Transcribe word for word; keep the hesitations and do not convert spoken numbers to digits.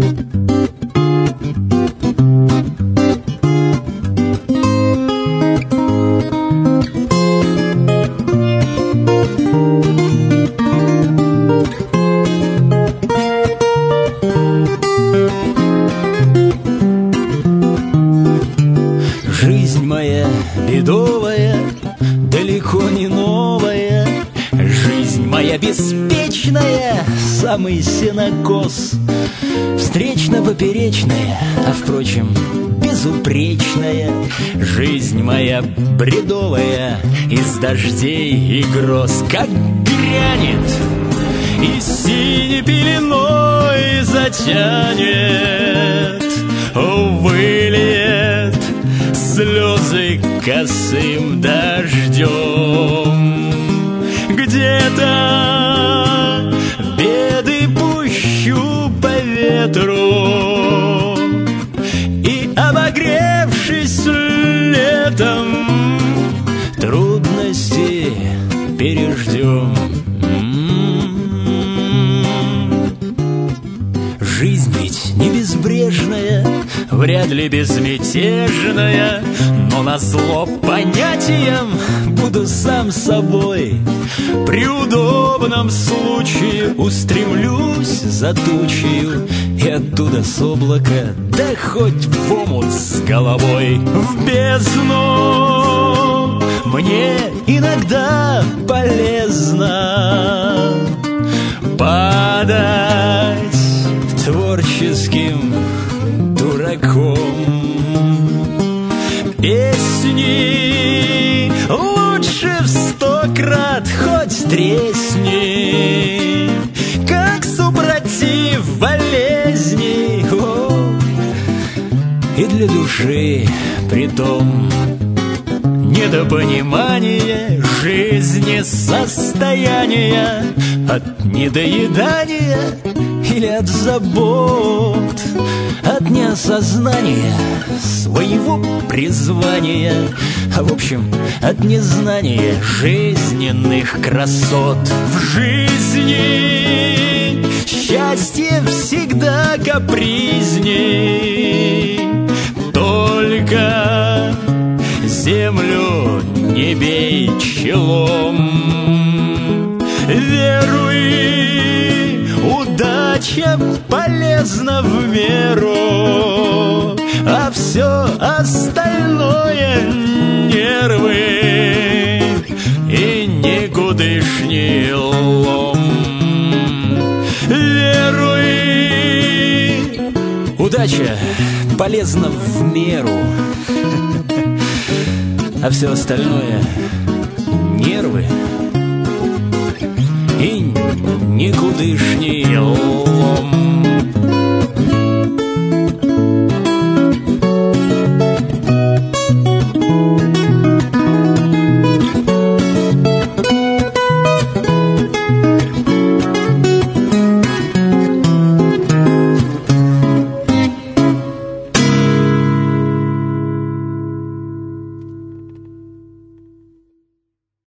Жизнь моя бедовая, далеко не новая. Жизнь моя беспечная, самый сенокос. Встречно-поперечная, а впрочем, безупречная. Жизнь моя бредовая, из дождей и гроз, как грянет и синей пеленой затянет, выльет слезы косым дождем. Где-то беды пущу по ветру, и, обогревшись летом, трудности переждем. Жизнь ведь не безбрежная, вряд ли безмятежная, но назло понятиям буду сам собой. При удобном случае устремлюсь за тучею, и оттуда с облака, да хоть в омут с головой. В бездну мне иногда полезно падать творческим дураком. Песни лучше в сто крат хоть тресни, как супротив болезни. О, и для души притом недопонимание жизни состояния от недоедания или от забот, от неосознания своего призвания, а в общем, от незнания жизненных красот. В жизни счастье всегда капризней, только землю не бей челом. Веруй, удача полезна в меру, а все остальное нервы и никудышний лом. Веруй, удача полезна в меру, а все остальное